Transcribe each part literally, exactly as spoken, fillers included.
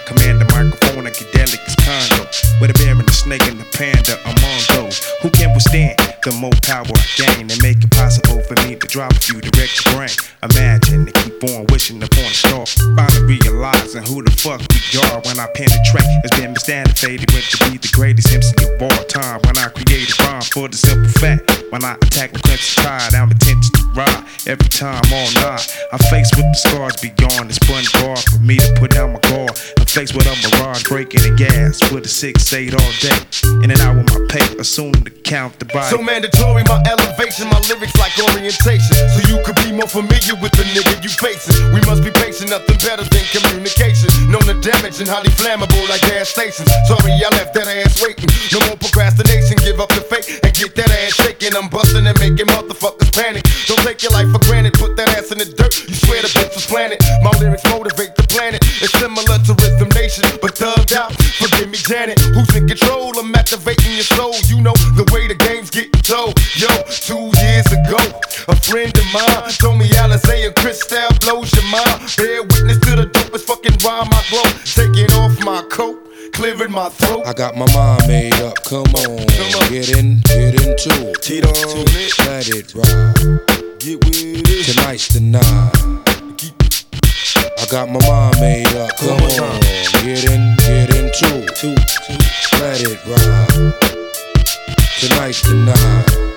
command the microphone like Delic's condo. With a bear and a snake and a panda among those who can withstand the more power I gain and make it possible for me to drop a few direct the brain. Imagine to keep on wishing upon a star, finally realizing who the fuck we are when I penetrate. It's been misunderstood, faded, went to be the greatest M C of all time. When I create a rhyme for the simple fact, when I attack the crimson tide, I'm intention to ride every time all night. I'm faced with the scars beyond this bun bar for me to put out my guard. I'm faced with a mirage breaking the gas with a six eight all day. In and out with my pay, assume to count the body. So mandatory, my elevation, my lyrics like orientation, so you could be more familiar with the nigga you facing. We must be patient, nothing better than communication. Known to damage and highly flammable like gas stations. Sorry, I left that ass waiting. No more procrastination, give up the fake and get that ass shaking. I'm busting and making motherfuckers panic. Don't take your life for granted, put that ass in the dirt. You swear the bitch was planted. My lyrics motivate the planet. It's similar to Rhythm Nation, but thugged out. Forgive me, Janet. Who's in control? I'm activating your soul. You know the way the game's getting told. Yo, two years ago, a friend of mine told me Alizé and Cristal blows your mind. Bear witness to the dopest fucking rhyme I wrote. Taking off my coat, clearing my throat. I got my mind made up, come on, come on. Get in, get into it. Tito, let it ride. Get with it. Tonight's the night. I got my mind made up, come on. Get in, get into it. Let it ride. Tonight's the night.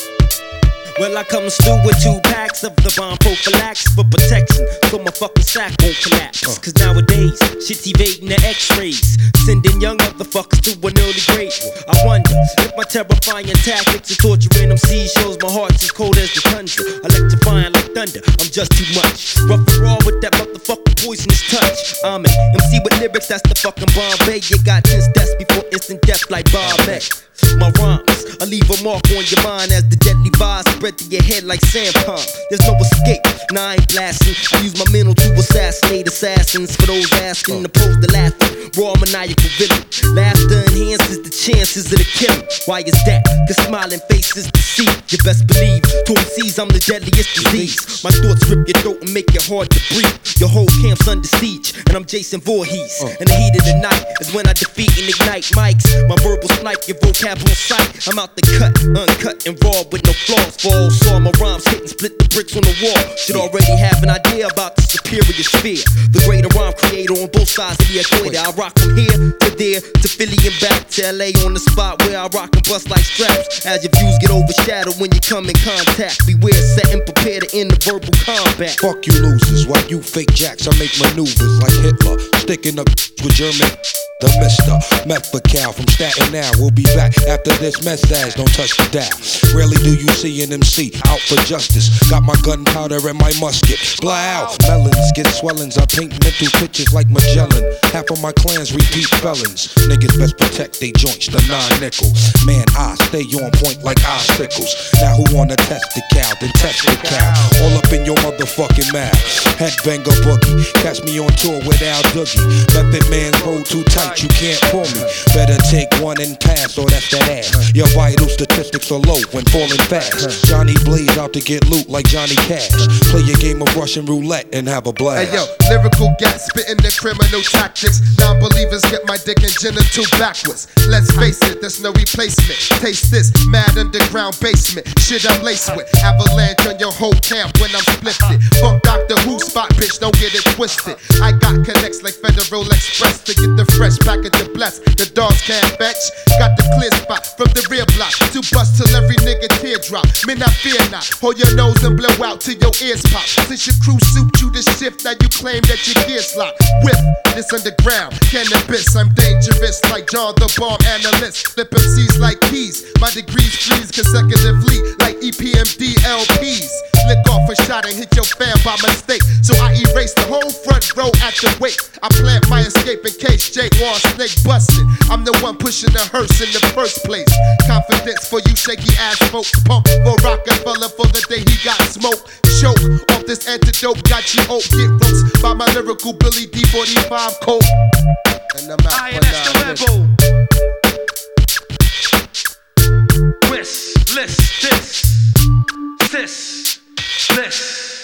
Well, I come through with two packs of the bomb prophylaxis for protection, so my fucking sack won't collapse. Cause nowadays, shit's evading the x-rays, sending young motherfuckers to an early grave. I wonder if my terrifying tactics of torturing M Cs shows my heart's as cold as the tundra, electrifying like thunder. I'm just too much, rough and raw with that motherfucking poisonous touch. I'm an M C with lyrics, that's the fucking Bombay. You got tense deaths before instant death like Bob May. My rhymes, I leave a mark on your mind as the deadly vibes spread to your head like sandpalm. There's no escape, nah, I ain't blasting. I use my mental to assassinate assassins. For those asking, opposed to laughing, raw maniacal villain. Laughter enhances the chances of the killing. Why is that? Cause smiling faces deceive. You best believe, to M Cs I'm the deadliest disease. My thoughts rip your throat and make it hard to breathe. Your whole camp's under siege, and I'm Jason Voorhees. In the heat of the night is when I defeat and ignite mics. My verbal snipe, your vocab on sight. I'm out the cut, uncut and raw with no flaws. Falls, saw my rhymes hit and split the bricks on the wall. Should already have an idea about the superior sphere. The greater rhyme creator on both sides of the equator. I rock from here to there, to Philly and back to L A on the spot where I rock and bust like straps. As your views get overshadowed when you come in contact, beware, set and prepare to end the verbal combat. Fuck you losers, while you fake jacks, I make maneuvers like Hitler, sticking up with German. The Mister Methacal from Staten Island. We'll be back after this message. Don't touch the dial. Rarely do you see an M C out for justice. Got my gunpowder and my musket. Blow out. Melons get swellings. I paint mental pictures like Magellan. Half of my clans repeat felons. Niggas best protect they joints, the non-nickel. Man, I stay on point like icicles. Now who wanna test the cow? Then test the cow. All up in your motherfucking mouth. Headbanger boogie. Catch me on tour with Al Doogie. Method man roll too tight. You can't pull me. Better take one and pass, or that's that ass. Your vital statistics are low when falling fast. Johnny Blaze out to get loot like Johnny Cash. Play a game of Russian roulette and have a blast. Hey yo, lyrical gas spitting the criminal tactics. Non-believers get my dick and genital backwards. Let's face it, there's no replacement. Taste this, mad underground basement. Shit I'm laced with. Avalanche on your whole camp when I'm splifted. Funk Doctor Who spot, bitch, don't get it twisted. I got connects like Federal Express to get the fresh package of bless. The dogs can't fetch. Got the clear spot from the rear block to bust till every nigga teardrop. Men, I fear not. Hold your nose and blow out till your ears pop. Since your crew suit you to shift, now you claim that your gears locked. With this underground cannabis, I'm dangerous like John the Bomb Analyst. Flip M Cs like keys. My degrees freeze consecutively like E P M D L Ps. Lick off a shot and hit your fan by mistake. So I erase the whole front row at the wake. I plant my escape in case Jay wants snake busted. I'm the one pushing the hearse in the first place. Confidence for you shaky ass folks. Pump for Rockefeller for the day he got smoked. Choke off this antidote, got you oak. Get roast by my lyrical Billy D forty-five coat. And I'm out I for now. This, list, this, this, this.